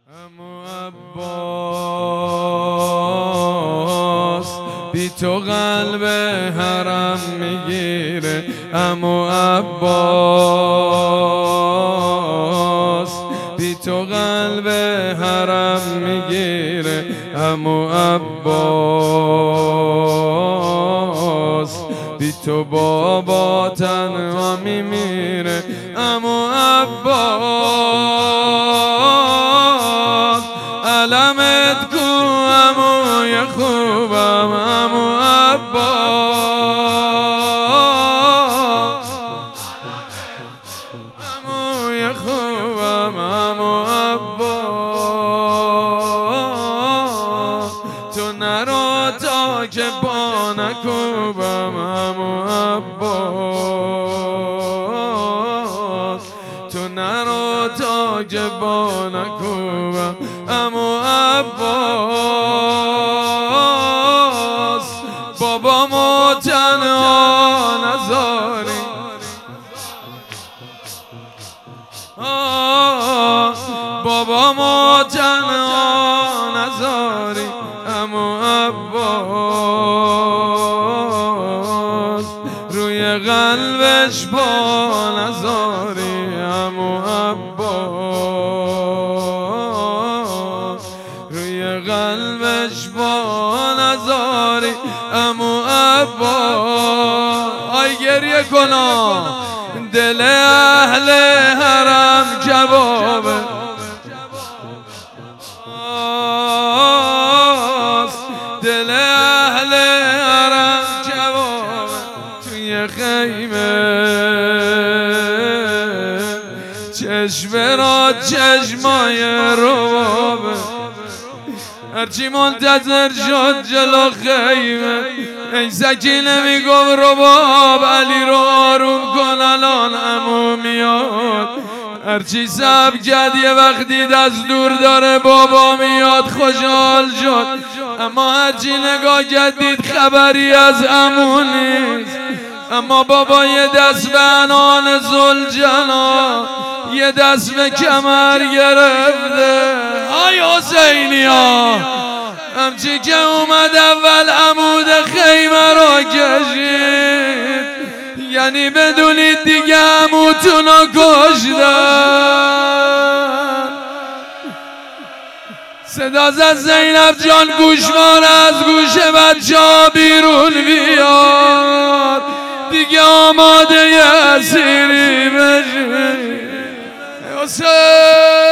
عمو عباس بی تو قلب حرم میگیره. عمو عباس بی تو قلب حرم میگیره. عمو عباس بی تو بابا تنها میمیره. عمو عباس علمت کو عموی خوبم. عمو عباس عموی خوبم. عمو عباس تو نرو تا که با نکوبم. عمو عباس تو نرو تا که با نکوبم. عمو عباس بابامو تنها نذاری. بابامو تنها نذاری. عمو عباس روی قلبش با نذاری. عمو عباس روی قلبش با نذاری. عمو عباس آی گریه کنا دل اهل حرم کبابه. دل اهل حرم کبابه توی خیمه. چشم را چشمای روابه. هرچی منتظر شد جلو خیمه این سکینه میگم رباب علی رو آروم کن الان عمو میاد. هرچی صبر کرد یه وقتی دست دور داره بابا میاد خوشحال شد. اما هرچی نگاه کردید خبری از عمو نیست. اما بابا یه دست به عنان زلجنا یه دست به کمر گرفته. آی حسینی ها همچی که اومد اول عمود خیمه را کشید یعنی بدونید دیگه عموتون رو کشتن. صدا زد زینب جان گوشوار از گوش بچه ها بیرون بیاد دیگه آماده اسیری بشی. حسین